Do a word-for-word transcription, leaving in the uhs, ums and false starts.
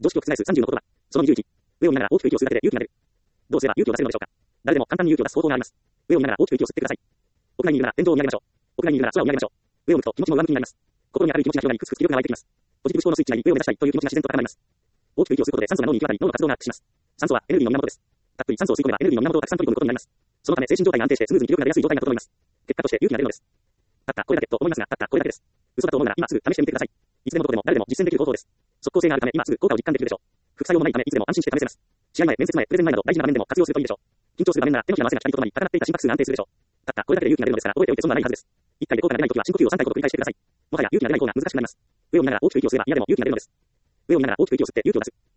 常識を覆すさんじゅうの言葉。そのにじゅういち。上を見ながら大きく息を吸うだけで勇気が出る。どうすれば勇気を出せるのでしょうか。誰でも簡単に勇気を出す方法があります。上を見ながら大きく息を吸ってください。屋外にいるなら天井を見上げましょう。屋外にいるなら空を見上げましょう。上を向くと気持ちも上向きになります。心に明るい気持ちが広がり、くすくす気力が湧いてきます。ポジティブ思考のスイッチが上を目指したいという気持ちが自然と高まります。大きく息を吸うことで酸素が脳に行き渡り、脳の活動がアップします。酸素はエネルギーの源です。たっぷり酸素を吸い込めばエネルギーの源をたくさん取り込むことになります。そのため精神状態が安定してスムーズに気力が出やすい状態が整います。結果として勇気が出るのです。たったこれだけと思いますが、たったこれだけです。嘘だと思うなら今すぐ試してみてください。いつでもどこでも誰でも実践できる方法です。即効性があるため今すぐ効果を実感できるでしょう。副作用もないためいつでも安心して試せます。試合前、面接前、プレゼン前など大事な場面でも活用するといいでしょう。緊張する場面なら手のひらの汗が光にとどまり、高鳴っていた心拍数が安定するでしょう。たったこれだけで勇気が出るのですから覚えておいて損はないはずです。いっかいで効果が出ないときは深呼吸をさんかいほど繰り返してください。もはや勇気が出ない方が難しくなります。上を見ながら大きく息を吸えば嫌でも勇気が出るのです。上を見ながら大きく息を吸って勇気を出す。